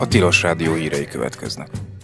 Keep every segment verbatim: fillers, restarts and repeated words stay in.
Tilos Rádió hírei következnek.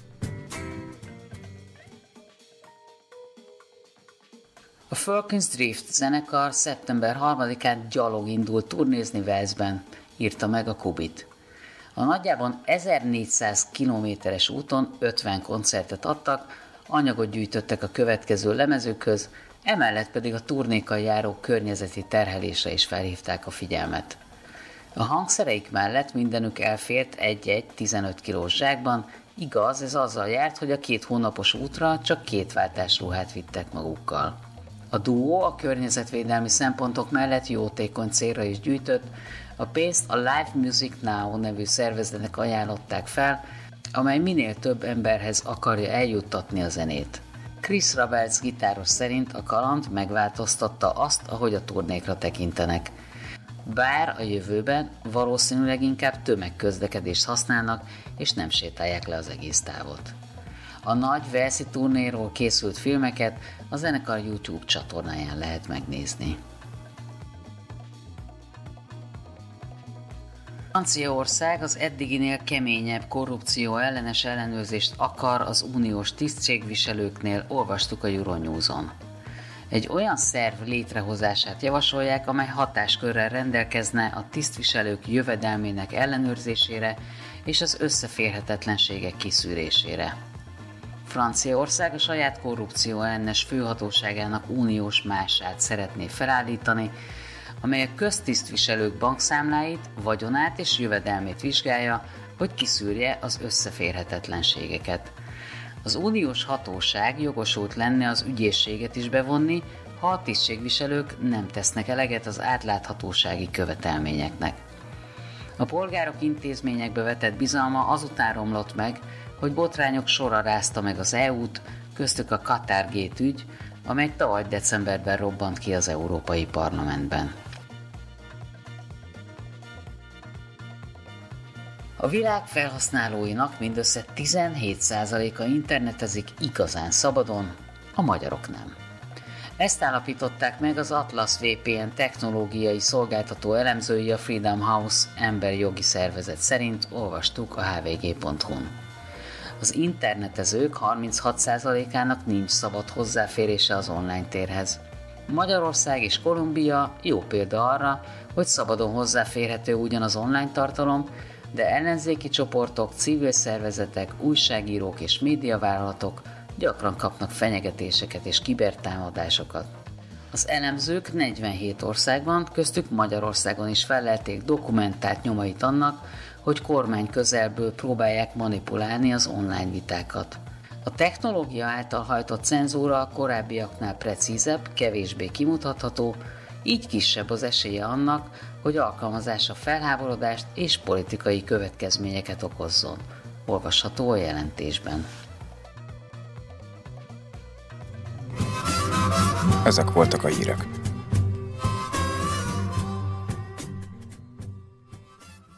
A Falcons Drift zenekar szeptember harmadikán gyalog indult turnézni Walesben, írta meg a Kubit. A nagyjából ezernégyszáz kilométeres úton ötven koncertet adtak, anyagot gyűjtöttek a következő lemezükhöz, emellett pedig a turnékkal járó környezeti terhelésre is felhívták a figyelmet. A hangszereik mellett mindenük elfért egy-egy tizenöt kilós zsákban, igaz, ez azzal járt, hogy a két hónapos útra csak két váltás ruhát vittek magukkal. A duó a környezetvédelmi szempontok mellett jótékony célra is gyűjtött, a pénzt a Live Music Now nevű szervezetnek ajánlották fel, amely minél több emberhez akarja eljuttatni a zenét. Chris Roberts gitáros szerint a kaland megváltoztatta azt, ahogy a turnékra tekintenek. Bár a jövőben valószínűleg inkább tömegközlekedést használnak, és nem sétálják le az egész távot. A nagy walesi turnéról készült filmeket a zenekar YouTube csatornáján lehet megnézni. Franciaország az eddiginél keményebb korrupció ellenes ellenőrzést akar az uniós tisztségviselőknél, olvastuk a Euronews-on. Egy olyan szerv létrehozását javasolják, amely hatáskörrel rendelkezne a tisztviselők jövedelmének ellenőrzésére és az összeférhetetlenségek kiszűrésére. Franciaország a saját korrupció ellenes főhatóságának uniós mását szeretné felállítani, amely a köztisztviselők bankszámláit, vagyonát és jövedelmét vizsgálja, hogy kiszűrje az összeférhetetlenségeket. Az uniós hatóság jogosult lenne az ügyészséget is bevonni, ha a tisztségviselők nem tesznek eleget az átláthatósági követelményeknek. A polgárok intézményekbe vetett bizalma azután romlott meg, hogy botrányok sora rázta meg az é u-t, köztük a Qatar-gate ügy, amely tavaly decemberben robbant ki az Európai Parlamentben. A világ felhasználóinak mindössze tizenhét százaléka internetezik igazán szabadon, a magyarok nem. Ezt állapították meg az Atlas vé pé en technológiai szolgáltató elemzői a Freedom House emberi jogi szervezet szerint, olvastuk a há vé gé pont hu-n. Az internetezők harminchat százalékának nincs szabad hozzáférése az online térhez. Magyarország és Kolumbia jó példa arra, hogy szabadon hozzáférhető ugyan az online tartalom, de ellenzéki csoportok, civil szervezetek, újságírók és médiavállalatok gyakran kapnak fenyegetéseket és kibertámadásokat. Az elemzők negyvenhét országban, köztük Magyarországon is fellelték dokumentált nyomait annak, hogy kormány közelből próbálják manipulálni az online vitákat. A technológia által hajtott cenzúra a korábbiaknál precízebb, kevésbé kimutatható, így kisebb az esélye annak, hogy alkalmazása felháborodást és politikai következményeket okozzon. Olvasható a jelentésben. Ezek voltak a hírek.